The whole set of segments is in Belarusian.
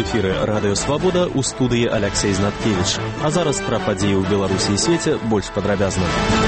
эфіры Радыё Свабода, у студыі Алексей Знаткевич. А зараз пра падзеі ў Беларусі і свеце больш падрабязна.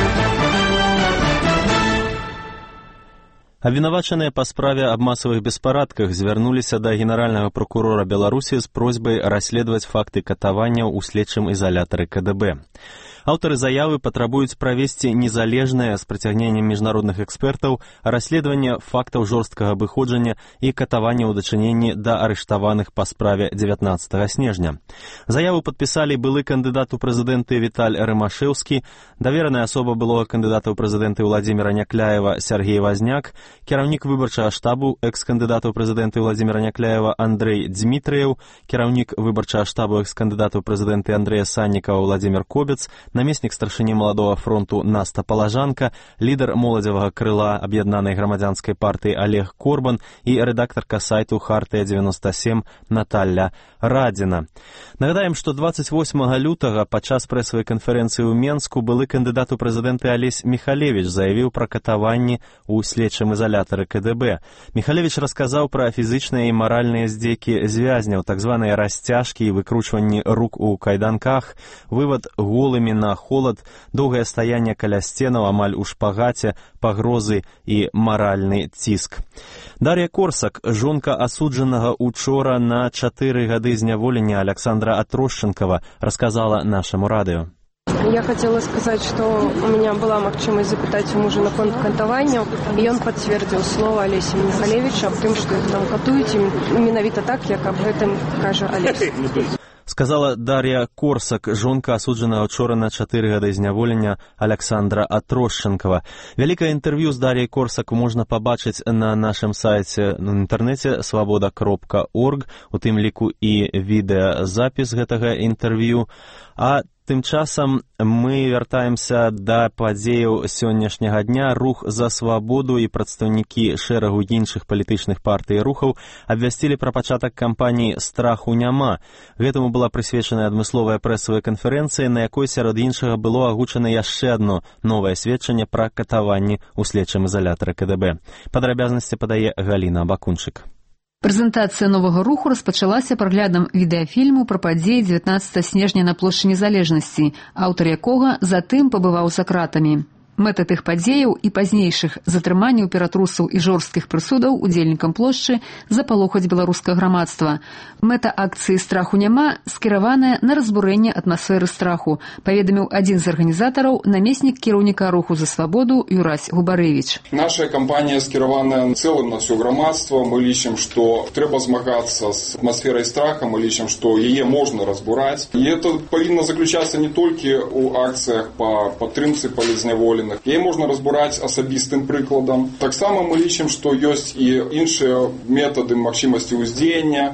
Абвінавачаныя па справе аб масавых беспарадках звярнуліся да генеральнага прокурора Беларусі з просьбай расследаваць факты катаванняў у следчым ізалятары КДБ. Аўтары заявы патрабуюць правесці незалежнае з прыцягненнем міжнародных экспертаў расследаванне фактаў жорсткага абыходжання і катавання ў дачыненні да арыштаваных па справе 19 снежня. Заяву падпісалі былы кандыдат у прэзідэнты Віталь Рымашэўскі, давераная асоба былога кандыдата ў прэзідэнты Владзіміра Някляева Сергей Вазняк, кіраўнік выбарчага штабу экс-кандыдата ў прэзідэнты Владзіміра Някляева Андрэй Дзмітрыеў, кіраўнік выбарчага штабу экс-кандыдата ў прэзідэнты Андрэя Саннікава Владзімір Кобец, намеснік старшыні маладога фронту Наста Палажанка, лідар моладзевага крыла аб'яднанай грамадзянскай партыі Олег Корбан і рэдактарка сайту Хартыя-97 Наталля Радзіна. Нагадаем, што 28 лютага падчас прэсавай канферэнцыі ў Менску былы кандыдат у прэзідэнты Алесь Михалевич заявіў пра катаванні ў следчым ізалятары КДБ. Михалевич расказаў пра фізычныя і маральныя здзекі звязняў, так званыя расцяжкі і выкручванні рук у кайданках, вывад голымі на холад, доўгае стаянне каля сценаў амаль у шпагаце, пагрозы і маральны ціск. Дар'я Корсак, жонка асуджанага учора на 4 гады зняволення Александра Атрощенкова, рассказала нашему радио. Я хотела сказать, что у меня была магчымасць запытаць у мужа наконт катаванняў, і ён пацвердзіў слова Алеся Михалевича аб тым, што іх там катуюць, менавіта так, як аб гэтым кажа Алесь. Сказала Дар'я Корсак, жонка асуджанага учора на 4 гады зняволення Александра Атрощенкова. Вялікае інтэрв'ю з Дар'яй Корсак можна пабачыць на нашым сайце на інтэрнэце свабода.орг, у тым ліку і відэазапіс гэтага інтэрв'ю. А тым часам мы вяртаемся да падзеяў сённяшняга дня. Рух за свабоду і прадстаўнікі шэрагу іншых палітычных партый і рухаў абвясцілі пра пачатак кампаніі «Страху няма». Гэтаму была прысвечаная адмысловая прэсавая канферэнцыя, на якой сярод іншага было агучана яшчэ адно новае сведчанне пра катаванні ў следчым ізалятары КДБ. Падрабязнасці падае Галіна Бакунчык. Прэзентацыя новага руху распачалася праглядам відэафільму пра падзеі 19 снежня на плошчы Незалежнасці, аўтар якога затым пабываў за кратамі. Мэта тых падзеяў і пазнейшых затрыманняў ператрусаў і жорсткіх прысудаў удзельнікам плошчы запалохаць беларускае грамадства. Мэта акцыі «Страху няма» скіраваная на разбурэнне атмасферы страху, паведаміў адзін з арганізатараў, намеснік кіраўніка руху за свабоду Юрась Губарэвіч. Наша кампанія скіраваная цэлым на ўсё грамадства. Мы лічым, што трэба змагацца з атмасферай страха, мы лічым, што яе можна разбураць. І это павінна заключацца не толькі ў акцыях па падтрымцы палізняволеных. Яе можна разбураць асабістым прыкладам. Таксама мы лічым, што ёсць і іншыя метады магчымасці ўздзеяння.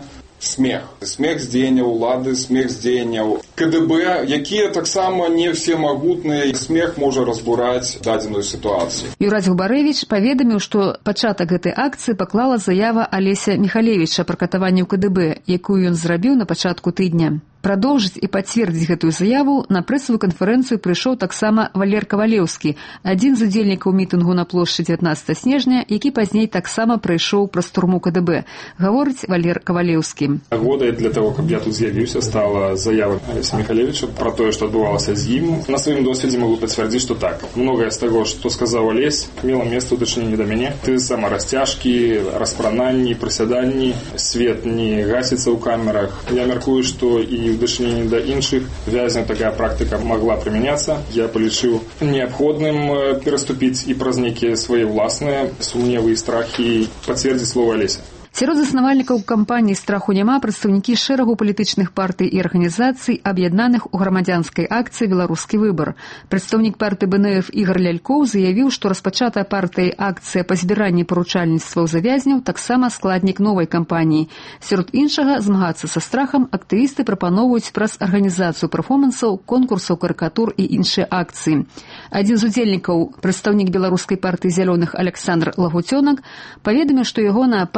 Смех здзеяння ўлады, смех здзеянняў КДБ, якія таксама не все магутныя. Смех можа разбураць дадзеную сітуацыю. Юрась Губарэвіч паведаміў, што пачатак гэтай акцыі паклала заява Алеся Михалевича пра катаванне ў КДБ, якую ён зрабіў на пачатку тыдня. Прадоўжыць і пацвердзіць гэтую заяву на прэсавую канферэнцыю прыйшоў таксама Валер Кавалеўскі, адзін з удзельнікаў мітынгу на плошчы 19 снежня, які пазней таксама прыйшоў праз турму КДБ. Гаворыць Валер Кавалеўскі. Нагодай для того, каб я тут з'явіўся, стала заява Алеся Михалевича пра тое, што адбывалася з ім. На сваім досведзе магу пацвердзіць, што так. Многае з таго, што сказаў Алесь, мела месца ў дачыненні да мяне. Ты самарасцяжкі, распрананні, прысяданні, свет не гасіцца ў камерах. Я мяркую, што і в дачыненні да іншых вязняў такая практыка магла прымяняцца. Я палічыў неабходным пераступіць і праз нейкія свае ўласныя сумневы і страхі пацвердзіць слова Алеся. Сярод заснавальнікаў кампаніі «Страху няма» прадстаўнікі шэрагу палітычных партый і арганізацый, аб'яднаных у грамадзянскай акцыі «Беларускі выбар». Прадстаўнік партыі БНФ Ігар Лялькоў заявіў, што распачатая партыяй акцыя па збіранні паручальніцтваў за вязняў таксама складнік новай кампаніі. Сярод іншага, змагацца са страхам актывісты прапаноўваюць праз арганізацыю перфомансаў, конкурсаў карыкатур і іншыя акцыі. Адзін з удзельнікаў, прадстаўнік беларускай партыі зялёных Александр Лагуцёнак, паведаміў, што ягоная партыя не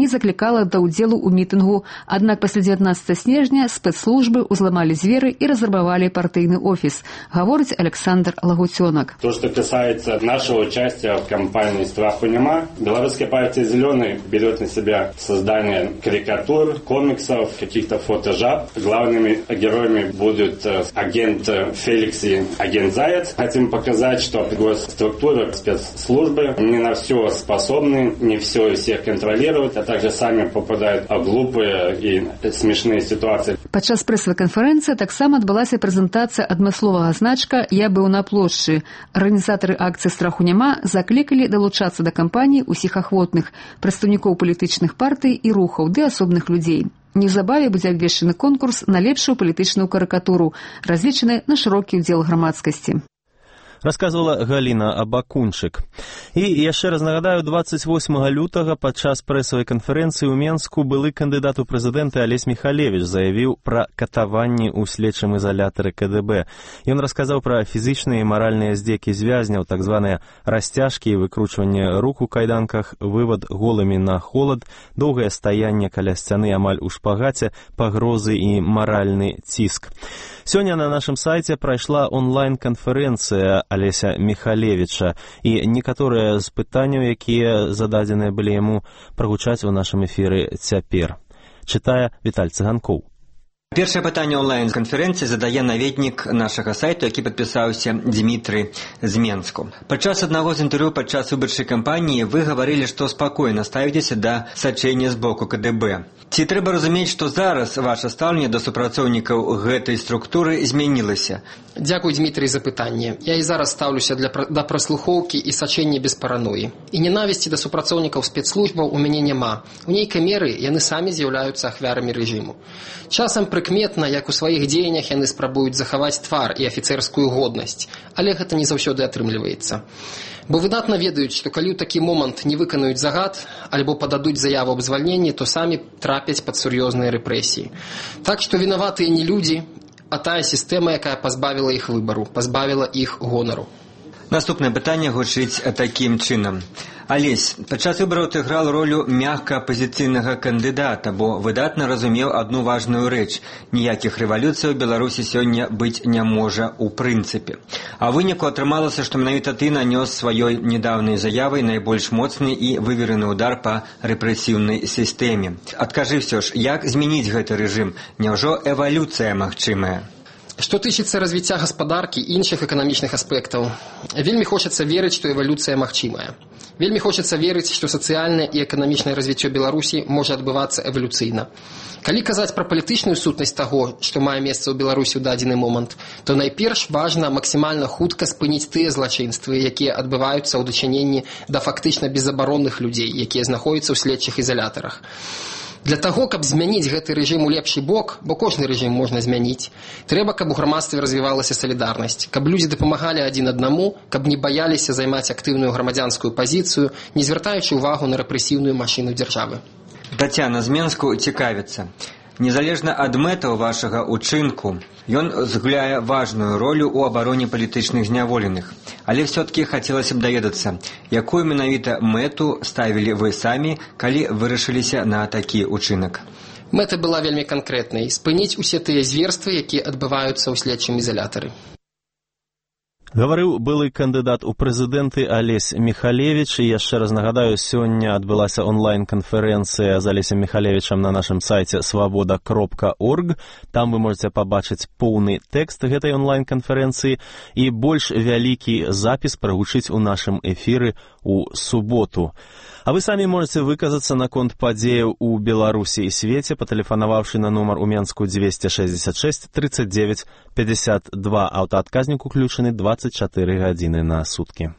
не заклікала да ўдзелу ў мітынгу. Аднак пасля 19 снежня спецслужбы ўзламалі дзверы і разрабавалі партыйны офіс, гаворыць Александр Лагутёнок. То, что касается нашего участия в кампании «Страху нема», Белорусская партия «Зеленый» берет на себя создание карикатур, комиксов, каких-то фотожаб. Главными героями будут агент Феликс и агент Заяц. Хотим показать, что госструктуры, спецслужбы не на все способны, не все и всех контролируют, а также сами попадают в глупые и смешные ситуации. Падчас прэсавай канферэнцыі таксама адбылася прэзентацыя адмысловага значка «Я быў на плошчы». Арганізатары акцыі «Страху няма» заклікалі далучацца да кампаніі ўсіх ахвотных, прадстаўнікоў палітычных партый і рухаў ды асобных людзей. Неўзабаве будзе абвешчаны конкурс на лепшую палітычную карыкатуру, разлічаны на шырокі ўдзел грамадскасці. Расказвала Галіна Абакунчык. І яшчэ раз нагадаю, 28 лютага падчас прэсавай канферэнцыі ў Менску былы кандыдат у прэзідэнты Алесь Михалевич заявіў пра катаванні ў следчым изолятары КДБ. Ён расказаў пра фізічныя і маральныя здзекі звязняў, так званыя расцяжкі і выкручванне рук у кайданках, вывад голымі на холад, доўгае стаянне каля сцяны амаль у шпагаце, пагрозы і маральны ціск. Сёння на нашым сайце прайшла онлайн-канферэнцыя Алеся Михалевича, і некаторыя з пытанняў, якія зададзеныя былі яму, прагучаць у нашым эфіры цяпер. Чытае Віталь Цыганкоў. Першае пытанне онлайн-канферэнцыі задае наведнік нашага сайту, які падпісаўся Дмітрый з Менску. Падчас аднаго з інтэрв'ю падчас выбарчай кампаніі вы гаварылі, што спакойна ставіцеся да сачэння з боку КДБ. Ці трэба разумець, што зараз ваша стаўленне да супрацоўнікаў гэтай структуры змянілася? Дзякуй, Дмітрый, за пытанне. Я і зараз стаўлюся да праслухоўкі і сачэння без параноі. І ненавісці да супрацоўнікаў спецслужбаў у мяне няма. У нейкай меры яны самі з'яўляюцца ахвярамі рэжыму. Часам прыкметна, як у сваіх дзеяннях яны спрабуюць захаваць твар і афіцэрскую годнасць, але гэта не заўсёды атрымліваецца. Бо выдатна ведаюць, што калі ў такі момант не выканаюць загад альбо пададуць заяву аб звальненні, то самі трапяць пад сур'ёзныя рэпрэсіі. Так што вінаватыя не людзі, а тая сістэма, якая пазбавіла іх выбару, пазбавіла іх гонару. Наступнае пытанне гучыць такім чынам. Алесь, падчас выбараў ты грал ролю мякка апазіцыйнага кандыдата, бо выдатна разумеў адну важную рэч. Ніякіх рэвалюцый у Беларусі сёння быць не можа ў прынцыпе. А выніку атрымалася, што менавіта ты нанёс сваёй недаўняй заявай найбольш моцны і вывераны ўдар па рэпрэсіўнай сістэме. Адкажы ўсё ж, як змяніць гэты рэжым? Няўжо эвалюцыя магчымая? Што тычыцца развіцця гаспадаркі і іншых эканамічных аспектаў, вельмі хочацца верыць, што эвалюцыя магчымая. Вельмі хочацца верыць, што сацыяльнае і эканамічнае развіццё Беларусі можа адбывацца эвалюцыйна. Калі казаць пра палітычную сутнасць таго, што мае месца ў Беларусі ў дадзены момант, то найперш важна максімальна хутка спыніць тыя злачынствы, якія адбываюцца ў дачыненні да фактычна безабаронных людзей, якія знаходзяцца ў следчых ізалятарах. Для таго, каб змяніць гэты рэжым у лепшы бок, бо кожны рэжым можна змяніць, трэба, каб у грамадстве развівалася салідарнасць, каб людзі дапамагалі адзін аднаму, каб не баяліся займаць актыўную грамадзянскую пазіцыю, не звяртаючы ўвагу на рэпрэсіўную машыну дзяржавы. Тацяна з Менску цікавіцца. Незалежна ад мэтаў вашага ўчынку, ён згуляе важную ролю ў абароне палітычных зняволеных. Але ўсё-ткі хацелася б даведацца, якую менавіта мэту ставілі вы самі, калі вырашыліся на такі ўчынак? Мэта была вельмі канкрэтнай – спыніць усе тыя зверствы, якія адбываюцца ў следчым ізалятары. Гаварыў былы кандыдат у прэзідэнты Алесь Михалевич, і яшчэ раз нагадаю, сёння адбылася онлайн-канферэнцыя з Алесем Михалевичам на нашым сайце свабода.орг. Там вы можете пабачыць поўны тэкст гэтай онлайн-канферэнцыі і больш вялікі запіс прагучыць у нашым эфіры ў суботу. А вы самі можете выказацца наконт падзеяў у Беларусі і свеце, патэлефанаваўшы на нумар у Менску 266 39 52. Аўтаадказнік уключаны 24 гадзіны на суткі.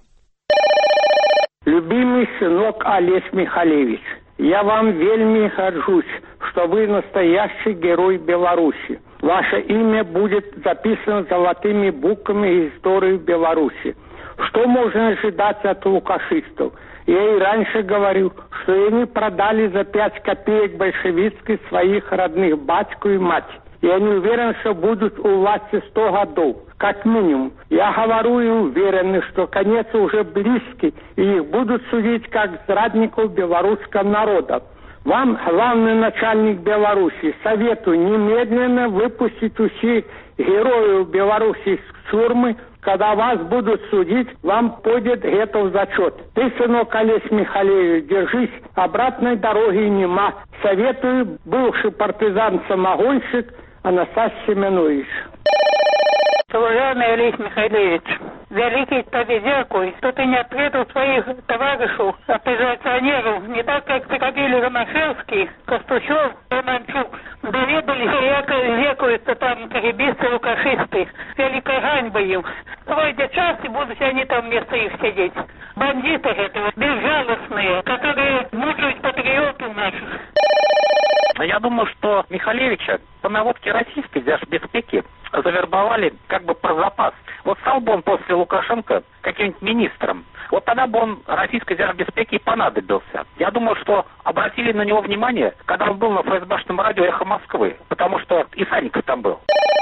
Любимый сынок Алесь Михалевич, я вам вельми горжусь, что вы настоящий герой Беларуси. Ваше имя будет записано золотыми буквами истории Беларуси. Что можно ожидать от лукашистов? Я и раньше говорил, что они продали за 5 копеек большевистских своих родных батьку и мать. Я не уверен, что будут у власти 100 годов, как минимум. Я говорю и уверен, что конец уже близкий, и их будут судить как зрадников белорусского народа. Вам, главный начальник Беларуси, советую немедленно выпустить всех героев Беларуси из тюрьмы. Когда вас будут судить, вам пойдет это в зачет. Ты, сынок Олесь Михалевич, держись, обратной дороги нема. Советую бывший партизан-самогонщик Анастасий Семенович. Уважаемый Олесь Михайлович, великий тебе дякую, что ты не ответил своих товарищей, оппозиционеров, не так, как приходили Ромашевский, Костучев, Романчук, доведались, лекаются там кагибисты, лукашисты, великой ганьбой им. Пройдет час, и будут они там вместо их сидеть. Бандиты этого, безжалостные, которые мучают патриотов наших. Я думаю, что Михалевича по наводке российской держбезпеки завербовали как бы про запас. Вот стал бы он после Лукашенко каким-нибудь министром, вот тогда бы он российской держбезпеки и понадобился. Я думаю, что обратили на него внимание, когда он был на ФСБшном радио «Эхо Москвы», потому что и Санников там был.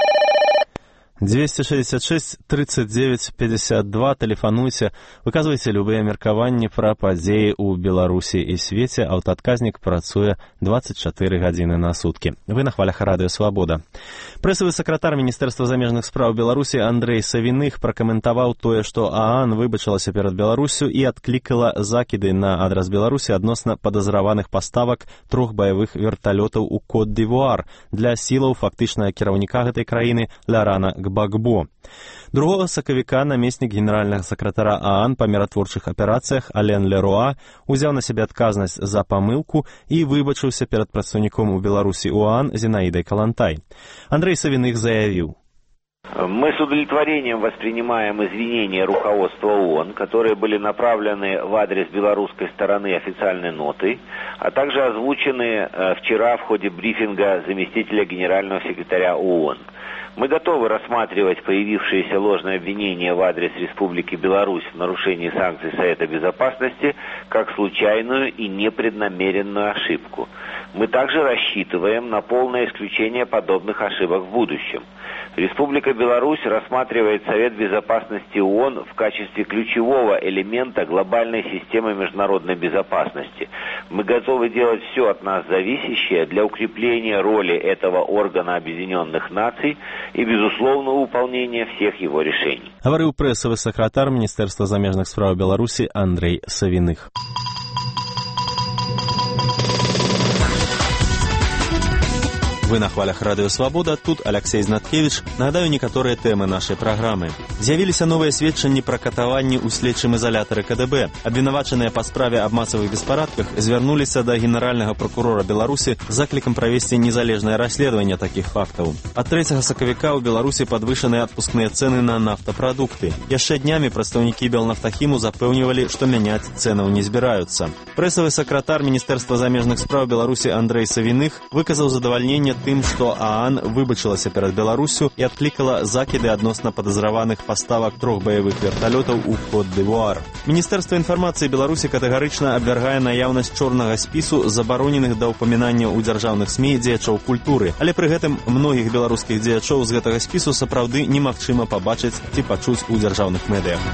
266 39 52, тэлефануйце, выказвайце любыя меркаванні пра падзеі ў Беларусі і свеце. Аўтаадказнік працуе 24 гадзіны на суткі. Вы на хвалях радыё Свабода. Прэсавы сакратар Міністэрства замежных спраў Беларусі Андрэй Савіных пракаментаваў тое, што ААН выбачылася перад Беларусю і адклікала закіды на адрас Беларусі адносна падазраваных паставак 3 баявых верталётаў у Кот-д'Івуар для сілаў фактычнага кіраўніка гэтай краіны Ларана Гбагбо. 2 сакавіка намеснік генеральнага сакратара ААН па міратворчых аперацыях Ален Леруа узяў на сябе адказнасць за памылку і выбачыўся перад прадстаўніком у Беларусі ОАН Зинаидой Калантай. Андрей Савиных заявил: Мы с удовлетворением воспринимаем извинения руководства ООН, которые были направлены в адрес белорусской стороны официальной нотой, а также озвучены вчера в ходе брифинга заместителя генерального секретаря ООН. Мы готовы рассматривать появившиеся ложные обвинения в адрес Республики Беларусь в нарушении санкций Совета Безопасности как случайную и непреднамеренную ошибку. Мы также рассчитываем на полное исключение подобных ошибок в будущем. Республика Беларусь рассматривает Совет Безопасности ООН в качестве ключевого элемента глобальной системы международной безопасности. Мы готовы делать все от нас зависящее для укрепления роли этого органа Объединенных Наций и безусловного выполнения всех его решений. Говорил прэсавы сакратар Міністэрства замежных спраў Беларусі Андрэй Савіных. Вы на хвалях радыё Свабода, тут Алексей Знаткевич. Нагадаю некаторыя тэмы нашай праграмы. З'явіліся новыя сведчанні пра катаванні ў следчым изолятары КДБ. Абвінавачаныя па справе аб масавых беспарадках звярнуліся да генеральнага прокурора Беларусі з заклікам правесці незалежнае расследаванне такіх фактаў. Ад 3 сакавіка ў Беларусі падвышаныя адпускныя цэны на нафтапрадукты. Яшчэ днямі прадстаўнікі Белнафтахіму запэўнівалі, што мяняць цэнаў не збіраюцца. Прэсавы сакратар Міністэрства замежных спраў Беларусі Андрэй Савіных выказаў задавальненне тым, што ААН выбачылася перад Беларусю і адклікала закіды адносна падазраваных паставак 3 баявых верталётаў у Кот-д'Івуар. Міністэрства інфармацыі Беларусі катэгарычна абвяргае наяўнасць чорнага спісу забароненых да ўпамінання ў дзяржаўных СМІ дзеячоў культуры, але пры гэтым многіх беларускіх дзеячоў з гэтага спісу сапраўды немагчыма пабачыць ці пачуць у дзяржаўных медыях.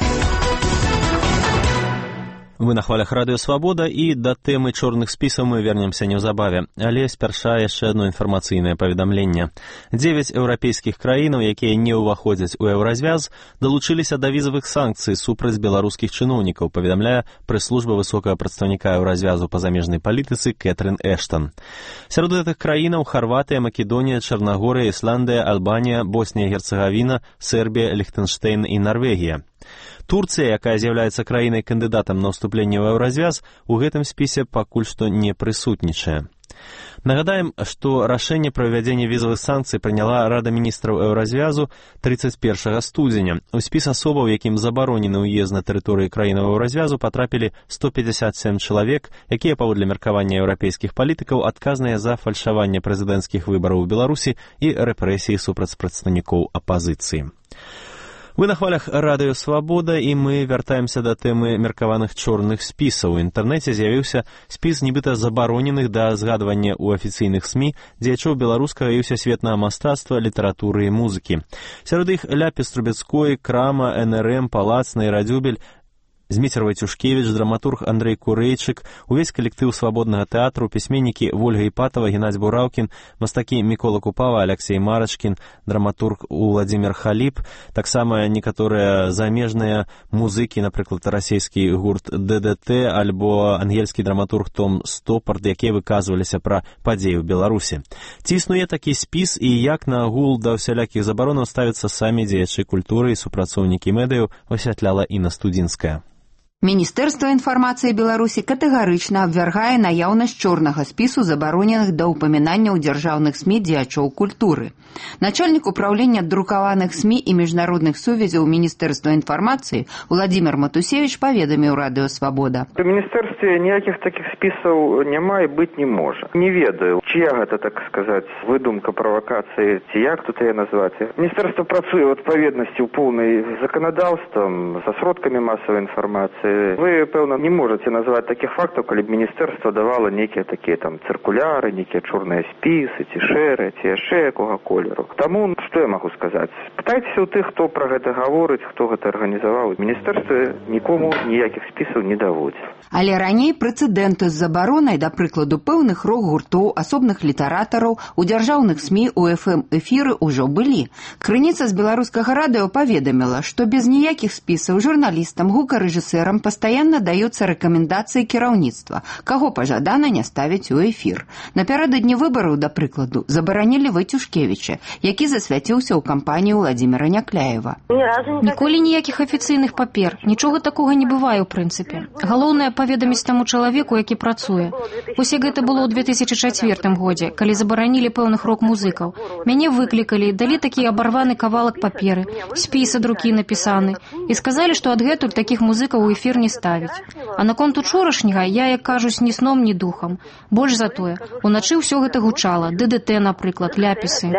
Вы на хвалях радыё Свабода, і да тэмы чорных спісаў мы вернемся неўзабаве. Але спярша яшчэ адно інфармацыйнае паведамленне. 9 еўрапейскіх краінаў, якія не ўваходзяць у еўразвяз, далучыліся да візавых санкцый супраць беларускіх чыноўнікаў, паведамляе прэс-служба высокага прадстаўніка еўразвязу па замежнай палітыцы Кэтрын Эштон. Сярод гэтых краінаў Харватыя, Македонія, Чарнагорыя, Ісландыя, Албанія, Боснія і Герцагавіна, Сербія, Ліхтэнштэйн і Нарвегія. Турцыя, якая з'яўляецца краінай-кандыдатам на ўступленне ў еўразвяз, у гэтым спісе пакуль што не прысутнічае. Нагадаем, што рашэнне пра ўвядзенне візавых санкцый прыняла Рада міністраў еўразвязу 31 студзеня. У спіс асобаў, якім забаронены ўезд на тэрыторыі краінаў еўразвязу, патрапілі 157 чалавек, якія, паводле меркавання еўрапейскіх палітыкаў, адказныя за фальшаванне прэзідэнцкіх выбараў у Беларусі і рэпрэсіі супраць прадстаўнікоў апазіцыі. Вы на хвалях радыё Свабода, і мы вяртаемся да тэмы меркаваных чорных спісаў. У інтэрнэце з'явіўся спіс нібыта забароненых да згадвання ў афіцыйных СМІ дзеячоў беларускага і ўсесветнага мастацтва, літаратуры і музыкі. Сярод іх Ляпіс Трубецкой, Крама, НРМ, Палац, Найрадзюбель, Зміцер Вайцюшкевіч, драматург Андрей Курэйчык, увесь калектыў свабоднага тэатру, пісьменнікі Вольга Іпатава, Геннадзь Бураўкін, мастакі Мікола Купава, Алексей Марачкін, драматург Уладзімир Халіп, таксама некаторыя замежныя музыкі, напрыклад, расійскі гурт ДДТ альбо ангельскі драматург Том Стопард, якія выказваліся пра падзеі ў Беларусі. Ці існуе такі спіс і як на агул да ўсялякіх забаронаў ставяцца самі дзеячы культуры і супрацоўнікі медыяў, высвятляла Інна Студзінская. Міністэрства інфармацыі Беларусі катэгарычна абвяргае наяўнасць чорнага спісу забароненых да ўпамінання ў дзяржаўных СМІ дзеячоў культуры. Начальнік управлення друкаваных СМІ і міжнародных сувязяў Міністэрства інфармацыі Владимир Матусевич паведаміў Радыё Свабода. У міністэрстве ніякіх такіх спісаў няма і быць не можа. Не ведаю, чия гэта, так сказаць, выдумка, правакацыі, ці як тут яе назваць. Міністэрства працуе ў адпаведнасці ў поўнай заканадаўствам, са сродкамі масавай інфармацыі. Вы, пэўна, не можаце назваць такіх фактаў, калі б міністэрства давала нейкія такія там цыркуляры, нейкія чорныя спісы, ці шэрыя, ці яшчэ якога колеру. Таму, што я магу сказаць? Пытайцеся ў тых, хто пра гэта гаворыць, хто гэта арганізаваў. Міністэрстве нікому ніякіх спісаў не даводзіць. Але раней прэцэдэнты з забаронай, да прыкладу, пэўных рок-гуртоў, асобных літаратараў у дзяржаўных СМІ у FM-эфіры ўжо былі. Крыніца з беларускага радыё паведаміла, што без ніякіх спісаў журналістам, гукарэжысэрам пастаянна даюцца рэкамендацыі кіраўніцтва, каго пажадана не ставіць у эфір. Напярэдадні выбараў, да прыкладу, забаранілі Вайцюшкевіча, які засвяціўся ў кампаніі Владзіміра Някляева. Ніколі ніякіх афіцыйных папер, нічога такога не бывае ў прынцыпе. Галоўнае паведаміць таму чалавеку, які працуе. Вось як гэта было ў 2004 годзе, калі забаранілі пэўных рок-музыкаў. Мяне выклікалі, далі такі абарваны кавалак паперы, спіс ад рукі напісаны, і сказалі, што адгэтуль такіх музыкаў у эфір не ставіць. А наконт учорашняга я, як кажуць, ні сном, ні духам. Больш за тое, уначы ўсё гэта гучала, ДДТ, напрыклад, ляпісы.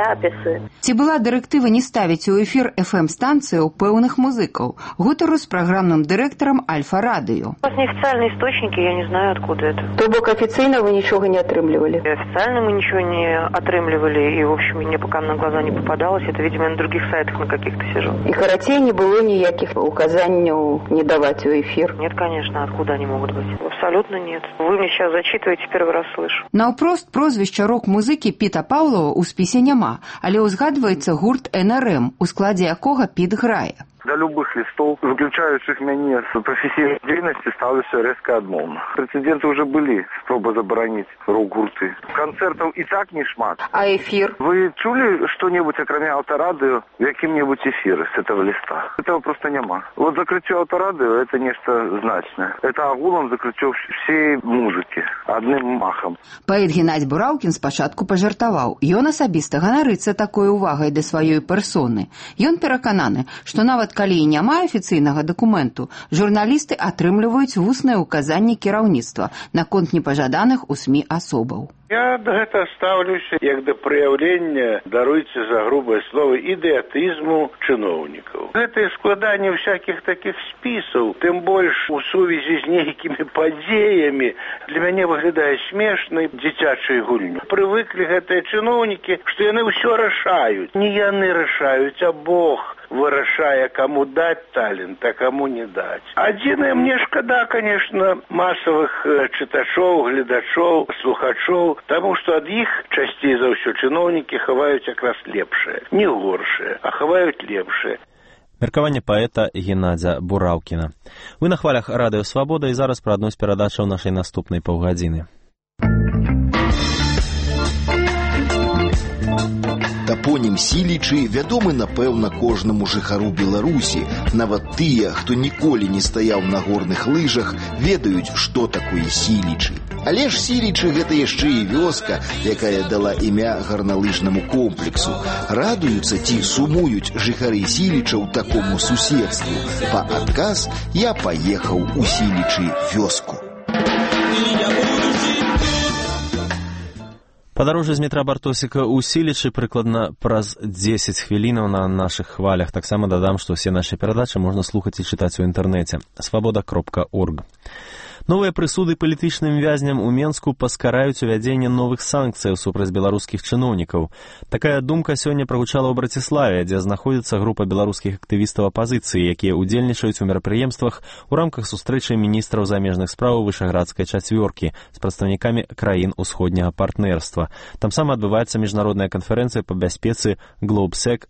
Ці была дырэктыва не ставіць у эфір FM-станцыяў пэўных музыкаў? Гутару з праграмным дырэктарам Альфа-радыё. У нас неофициальные источники, я не знаю, откуда это. То бок официально вы ничего не отрымливали? Официально мы ничего не отрымливали, и, в общем, мне пока на глаза не попадалось. Это, видимо, я на других сайтах на каких-то сижу. И карацей не было никаких указаний не давать в эфир? Нет, конечно. Откуда они могут быть? Абсолютно нет. Вы мне сейчас зачитываете, первый раз слышу. Наўпрост прозвішча рок-музыкі Піта Паўлова ў спісе няма, але ўзгадваецца гурт НРМ, у складзе якога Піт грае. Да любых листов, выключающих мяне с профессийной деятельности, ставлюся резко адмоўна. Прецеденты уже были, спроба забараніць рок-гурты. Концертов и так не шмат. А эфир? Вы чули что-нибудь, окромя Авторадио, в яким-нибудь эфире с этого листа? Этого просто няма. Вот закрытие Авторадио — это нечто значное. Это агулом закрытие всей музыки, одним махом. Паэт Геннадзь Бураўкін спачатку пажартаваў. Ён асабіста ганарыцца такой увагай да сваёй персоны. Ён перакананы, што нават калі і няма афіцыйнага дакументу, журналісты атрымліваюць вуснае ўказанне кіраўніцтва наконт непажаданых у СМІ асобаў. Я да гэта ставлюся як да праяўлення, даруйце за грубае слово, ідыятызму чыноўнікаў. Гэтае складанне всякіх такіх спісаў, тым больш у сувязі з нейкімі падзеямі, для мяне выглядае смешнай дзіцячай гульню. Прывыклі гэтыя чыноўнікі, што яны ўсё рашаюць. Не яны рашаюць, а Бог вырашае, каму даць талент, а каму не даць. Адзінае, мне шкада, конечно, масавых чытачоў, гледачоў, слухачоў, таму што ад іх часцей за ўсё чыноўнікі хаваюць якраз лепшае. Не горшае, а хаваюць лепшае. Меркаванне паэта Геннадзя Бураўкіна. Вы на хвалях Радыё Свабода і зараз пра адну з перадачаў нашай наступнай паўгадзіны. Тапонім Сілічы вядомы, напэўна, кожнаму жыхару Беларусі. Нават тыя, хто ніколі не стаяў на горных лыжах, ведаюць, што такое Сілічы. Але ж Сілічы — гэта яшчэ і вёска, якая дала імя гарналыжнаму комплексу. Радуюцца ці сумуюць жыхары Сілічаў такому суседству. Па адказ я паехаў у Сілічы вёску. Падарожжа з метра Бартосіка ў Сілічы прыкладна праз 10 хвілінаў на нашых хвалях. Таксама дадам, што ўсе нашы перадачы можна слухаць і чытаць у інтэрнэце. Свабода.орг. Новыя прысуды палітычным вязням у Менску паскараюць увядзенне новых санкцыяў супраць беларускіх чыноўнікаў. Такая думка сёння прагучала ў Браціславе, дзе знаходзіцца група беларускіх актывістаў апазіцыі, якія ўдзельнічаюць у мерапрыемствах у рамках сустрэчы міністраў замежных спраў Вышэградскай чацвёркі з прадстаўнікамі краін усходняга партнерства. Там сама адбываецца міжнародная канферэнцыя па бяспецы GlobeSec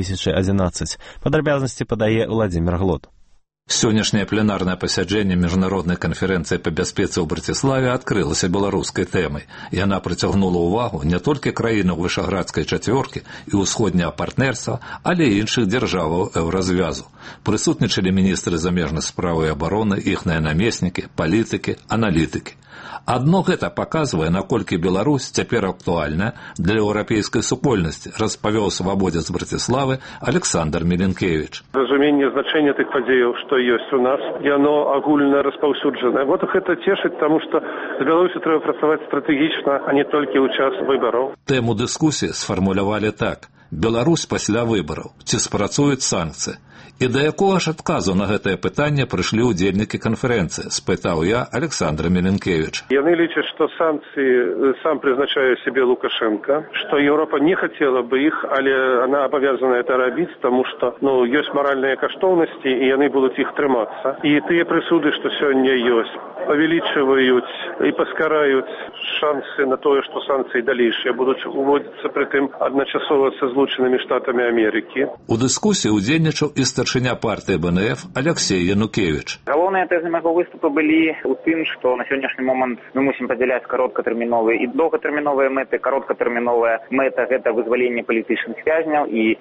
2011. Падрабязнасці падае Владзімір Глод. Сённяшняе пленарнае пасяджэнне міжнароднай канферэнцыі па бяспецы ў Браціславе адкрылася беларускай тэмай. Яна прыцягнула ўвагу не толькі краінаў Вышэградскай чацвёркі і ўсходняга партнерства, але і іншых дзяржаваў еўразвязу. Прысутнічалі міністры замежных спраў і абароны, іхныя намеснікі, палітыкі, аналітыкі. Адно гэта паказвае, наколькі Беларусь цяпер актуальная для еўрапейскай супольнасці, распавёў свабодзец Браціславы Александр Міленкевіч. Разуменне значэння тых падзеяў, што ёсць у нас, яно агульна распаўсюджанае. Вот гэта цешыць, таму што з Беларусі трэба працаваць стратэгічна, а не толькі ў час выбараў. Тэму дыскусіі сфармулявалі так: Беларусь пасля выбараў, ці спрацуюць санкцыі? І да якога ж адказу на гэтае пытанне прыйшлі ўдзельнікі канферэнцыі, спытаў я Александра Міленкевіча. Яны лічаць, што санкцыі сам прызначае себе Лукашенко, што Еўропа не хацела бы іх, але она абавязана это рабіць, таму што ёсць маральныя каштоўнасці, і яны будуць іх трымацца. І тыя прысуды, што сёння ёсць, павялічваюць і паскараюць шансы на тое, што санкцыі далейшыя будуць уводзіцца прытым адначасова са Злучанымі Штатамі Амерыкі. У дыскусіі ўдзельнічаў і старшыня партыі БНФ Алексей Янукевіч. Галоўныя тэзы майго выступу былі ў тым, што на сённяшні момант мы мусім падзяляць кароткатэрміновыя і доўгатэрміновыя мэты. Кароткатэрміновая мэта – гэта вызваленне палітычных вязняў, і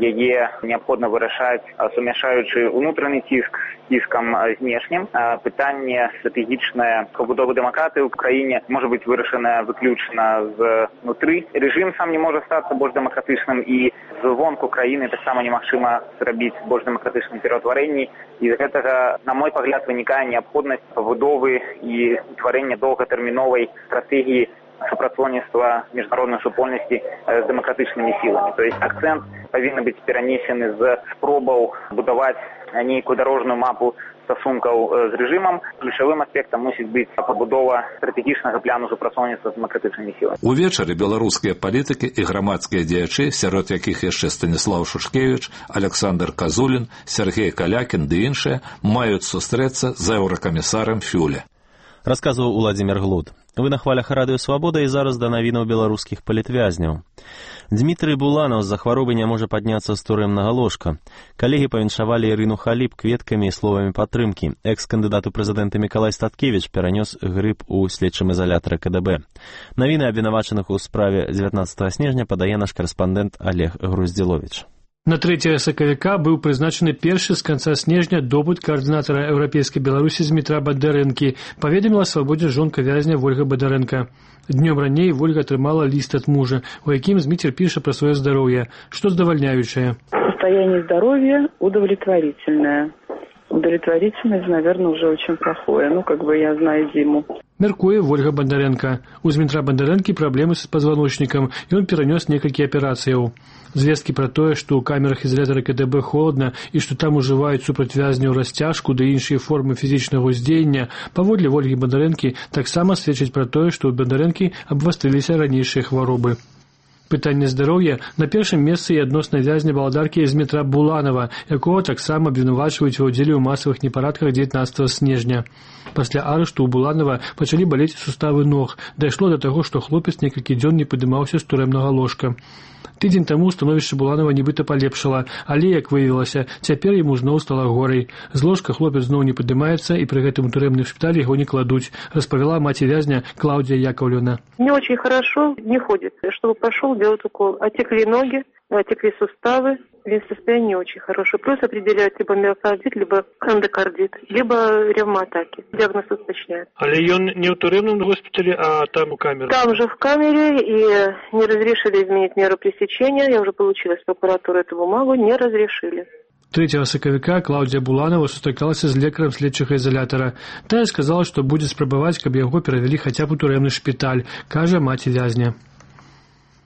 яе неабходна вырашаць, сумяшаючы ўнутраны ціск з ціскам знешнім. Пытанне стратэгічнае пабудовы дэмакратыі ў краіне можа быць вырашана выключна знутры. Рэжым сам не можа стацца больш дэмакратычным, і звонку краіны таксама немагчыма зрабіць больш дэмакратычным пераўтварэнні. І з гэтага, на мой пагляд, вынікае неабходнасць пабудовы і утварэння доўгатэрміновай стратэгіі супрацоўніцтва міжнароднай супольнасці з дэмакратычнымі сіламі. То есть акцэнт павінен быць перанесены з спробаў будаваць нейкую дарожную мапу стасункаў з рэжымам. Ключавым аспектам мусіць быць пабудова стратэгічнага пляну супрацоўніцтва з дэмакратычнымі сіламі. Увечары беларускія палітыкі і грамадскія дзеячы, сярод якіх яшчэ Станіслаў Шушкевіч, Александр Казулін, Сергей Калякін ды іншыя, маюць сустрэцца з еўракамісарам Фюле. Расказваў Владзімір Глод. Вы на хвалях Радыё Свабода, і зараз да навінаў беларускіх палітвязняў. Дмітрый Буланаў з-за хваробы не можа падняцца з турэмнага ложка. Калегі павіншавалі Ірыну Халіп кветкамі і словамі падтрымкі. Экс-кандыдат у прэзідэнты Мікалай Статкевіч перанёс грып у следчым ізалятары КДБ. Навіны абвінавачаных у справе 19 снежня падае наш карэспандэнт Олег Груздзіловіч. На 3 сакавіка быў прызначаны першы з канца снежня допыт каардынатара еўрапейскай Беларусі Змітра Бондарэнкі, паведаміла свабодзе жонка вязня Вольга Бондарэнка. Днём раней Вольга атрымала ліст ад мужа, у якім Зміцер піша пра сваё здароўе, што здавальняючае. Состояние здоровья удовлетворительное. Удовлетворительность, наверное, уже очень плохое. Я знаю Диму. Мяркуе Вольга Бондарэнка. У Змітра Бондарэнкі праблемы з пазваночнікам, і ён перанёс некалькі аперацыяў. Звесткі пра тое, што ў камерах ізалятара КДБ холодна і што там ужываюць супраць вязняў расцяжку ды іншыя формы фізічнага ўздзеяння, паводле Вольгі Бондарэнкі таксама сведчыць пра тое, што ў Бондарэнкі абвастрыліся ранейшыя хваробы. Пытанне здароўя на першым месцы і адносна вязня баладаркі Змітра Буланава, якога таксама абвінавачваюць ва ўдзеле ў масавых непарадках 19 снежня. Пасля арышту ў Буланава пачалі балець суставы ног. Дайшло да таго, што хлопец некалькі дзён не падымаўся з турэмнага ложка. Тыдзень таму становішча Буланова нібыта палепшала, але, як выявілася, цяпер яму зноў стала горай. З ложка хлопец зноў не падымаецца, і пры гэтым у турэмны шпіталь яго не кладуць, распавяла маці вязня Клаўдія Яковлевна. Не очень хорошо, не ходит. Чтобы пошел, делать укол. Отекли ноги, отекли суставы. Весь состояние не очень хорошее. Плюс определяют либо миокардит, либо эндокардит, либо ревмоатаки. Диагноз уточняют. Але ён не ў турэмным госпитале, а там у камере? Там же в камере, и не разрешили изменить меру пресечения. Я уже получила с прокуратуры эту бумагу, не разрешили. 3 сакавіка Клаўдія Буланова сустракалася з лекарам следчага ізалятара. Тая сказала, што будзе спрабаваць, каб яго перавялі хаця б у турэмны шпіталь, кажа маці вязня.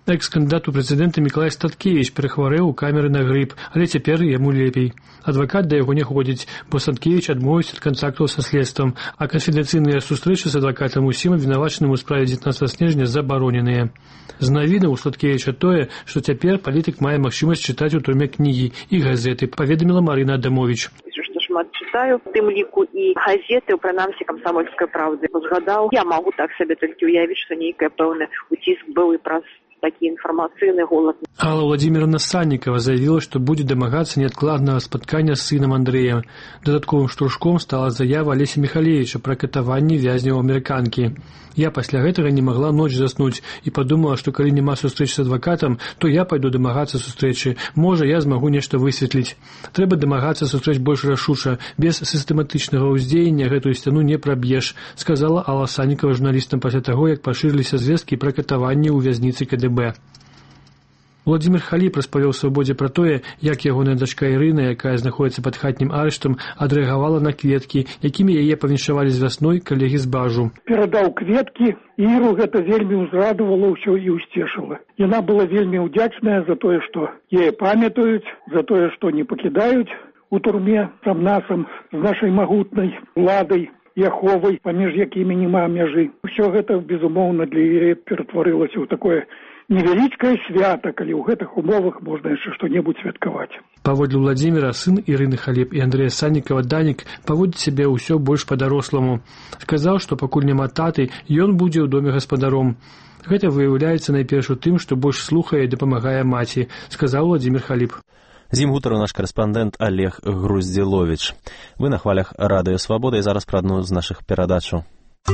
Экс-кандыдат у прэзідэнты Мікалай Статкевіч перахварэў у камеры на грып, але цяпер яму лепей. Адвакат да яго не ходзіць, бо Статкевіч адмовіць ад кантактаў са следствам, а канфідэнцыйныя сустрэчы з адвакатам усім абвінавачаным у справе 19 снежня забароненыя. З навінаў у Статкевіча тое, што цяпер палітык мае магчымасць чытаць у турме кнігі і газеты, паведаміла Марына Адамовіч. Шмат чытаю, у тым ліку і газеты, прынамсі камсамольскай правды. Узгадаў, я магу так сабе толькі уявіць, што нейкая пэўны уціск быў і праз такі інфармацыйны голад. Алла Владимировна Санникова заявила, что будет домагаться неоткладного споткания с сыном Андреем. Додатковым штуршком стала заява Олеся Михалевича про катаванне вязняў амерыканкі. Я пасля гэтага не могла ноч заснуць і подумала, што калі няма сустрэч з адвакатам, то я пойду дамагацца сустрэчы. Можа, я змагу нешта высветліць. Трэба дамагацца сустрэч больш рашуча. Без сістэматычнага ўздзеяння гэтую сцяну не праб'еш, сказала Алла Санникова журналістам пасля таго, як пашырыліся звесткі пра катаванне ў вязніцы КДБ. Владимир Халіп распавёў Свабодзе пра тое, як ягоная дачка Ірына, якая знаходзіцца пад хатнім арыштам, адрэагавала на кветкі, якімі яе павіншавалі з вясной калегі з Бажу. Перадаў кветкі, Іру гэта вельмі ўзрадавала ўсё і ўсцешыла. Яна была вельмі ўдзячная за тое, што яе памятаюць, за тое, што не пакідаюць у турме сам насам з нашай магутнай уладай і аховай, паміж якімі няма мяжы. Усё гэта, безумоўна, для яе ператварылася ў такое невялічкае свята, калі ў гэтых умовах можна яшчэ што-небудзь святкаваць. Паводле Владимира, сын Ірыны Халіп і Андрэя Санникова Данік паводзіць сябе ўсё больш па-даросламу. Сказаў, што пакуль няма таты, ён будзе ў доме гаспадаром. Гэта выяўляецца найперш у тым, што больш слухае і дапамагае маці, сказаў Владимир Халіп. З ім гутарыў наш карэспандэнт Олег Груздзіловіч. Вы на хвалях Радыё Свабода і зараз пра адну з нашых перадачаў.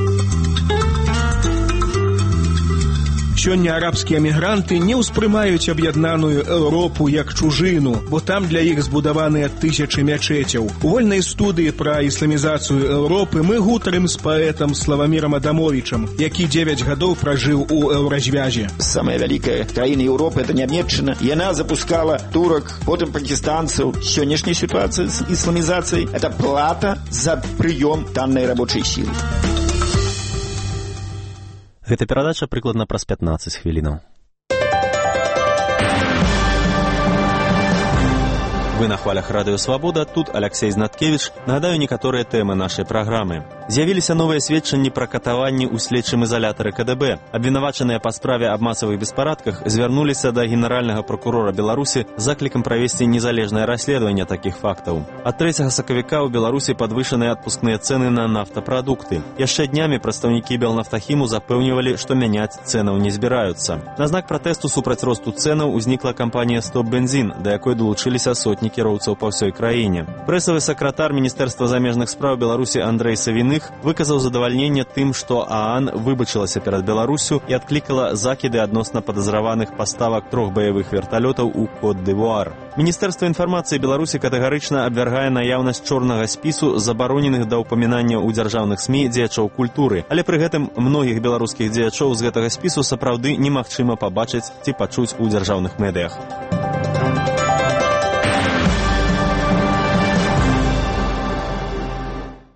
Сёння арабскія мігранты не ўспрымаюць аб'яднаную Еўропу як чужыну, бо там для іх збудаваныя тысячы мячэцяў. У вольнай студыі пра ісламізацыю Еўропы мы гутарым з паэтам Славамірам Адамовічам, які 9 гадоў пражыў у Еўразвязе. Самая вялікая краіна Еўропы — это Нямецчына. Яна запускала турак, потым пакістанцаў. Сённяшняя сітуацыя з ісламізацыяй — это плата за прыём таннай рабочай сілы. Гэта перадача прыкладна праз 15 хвілінаў. Вы на хвалях Радыё Свабода, тут Алексей Знаткевич. Нагадаю некаторыя тэмы нашай праграмы. З'явіліся новыя сведчанні пра катаванні ў следчым ізалятары КДБ. Абвінавачаныя па справе аб масавых беспарадках звярнуліся да генеральнага прокурора Беларусі з заклікам правесці незалежнае расследаванне такіх фактаў. Ад 3 сакавіка ў Беларусі падвышаныя адпускныя цэны на нафтапрадукты. Яшчэ днямі прадстаўнікі Белнафтахіму запэўнівалі, што мяняць цэнаў не збіраюцца. На знак пратэсту супраць росту цэнаў узнікла кампанія «Стоп бензін», да якой далучыліся сотні кіроўцаў па ўсёй краіне. Прэсавы сакратар Міністэрства замежных спраў Беларусі Андрэй Савіных выказаў задавальненне тым, што ААН выбачылася перад Беларусю і адклікала закіды адносна падазраваных паставак 3 баявых верталётаў у Кот-д'Івуар. Міністэрства інфармацыі Беларусі катэгарычна абвяргае наяўнасць чорнага спісу забароненых да ўпамінання ў дзяржаўных СМІ дзеячоў культуры, але пры гэтым многіх беларускіх дзеячоў з гэтага спісу сапраўды немагчыма пабачыць ці пачуць у дзяржаўных медыях.